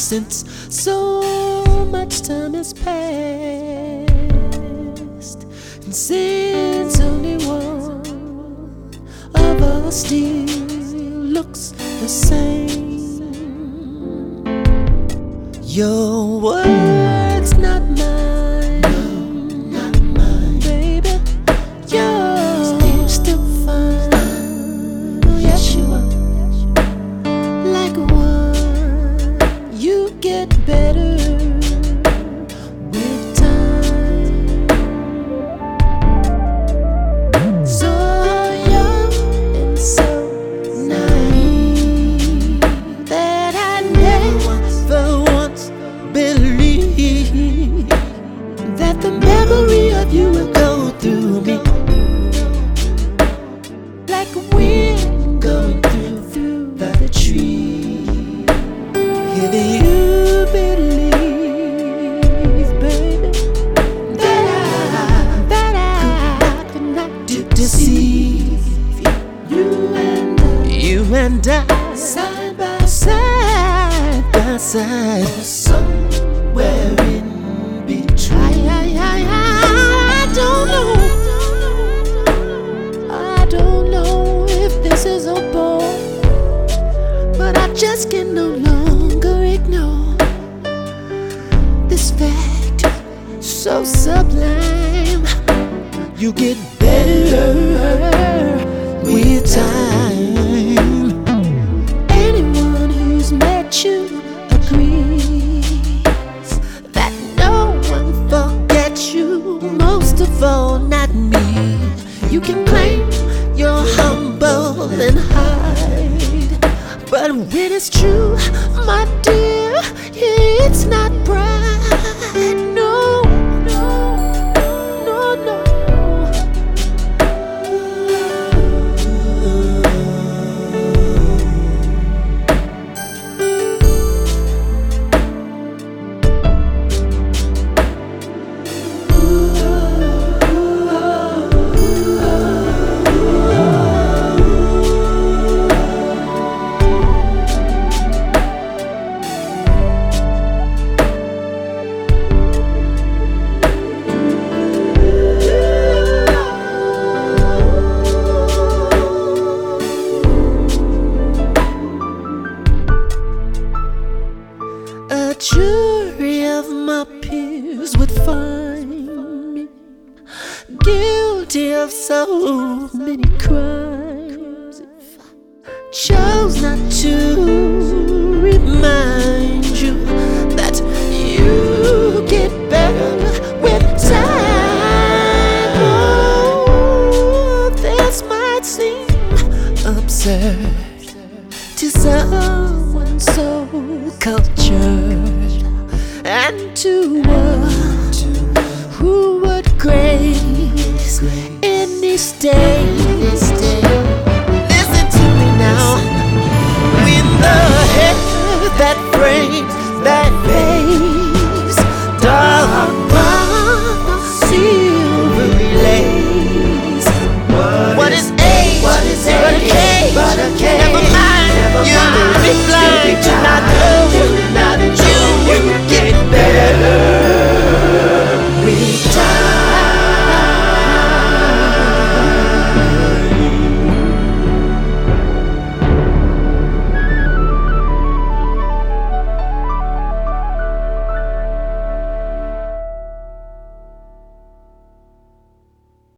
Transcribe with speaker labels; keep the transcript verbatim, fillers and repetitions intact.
Speaker 1: since so much time has passed, and since only one of us still looks the same. Your words, not mine, not mine, baby. You're still fine. Oh, yes, you are. Like one, you get better with time. So young and so naive that I never once believed that the memory of you would go through me like a wind going through, through the tree. If you believe, baby, that I, that I could not deceive you and I, you and I, side by side by side, somewhere in between. I, I, I, I don't know, I don't know if this is a bore, but I just can no longer ignore this fact so sublime. You get better with time. Anyone who's met you agrees that no one forgets you, most of all not me. You can claim you're humble and hide, but when it's true, my dear, it's not pride. No, no, no, no. A jury of my peers would find me guilty of so many crimes if I chose not to remind you that you get better with time. Oh, this might seem absurd to someone so cultured and to one who would grace any stage. Listen to me now. When the hair that frames that face, dark brown, silvery lace. What is age? What is age? But a K. Never mind. You'll be blind.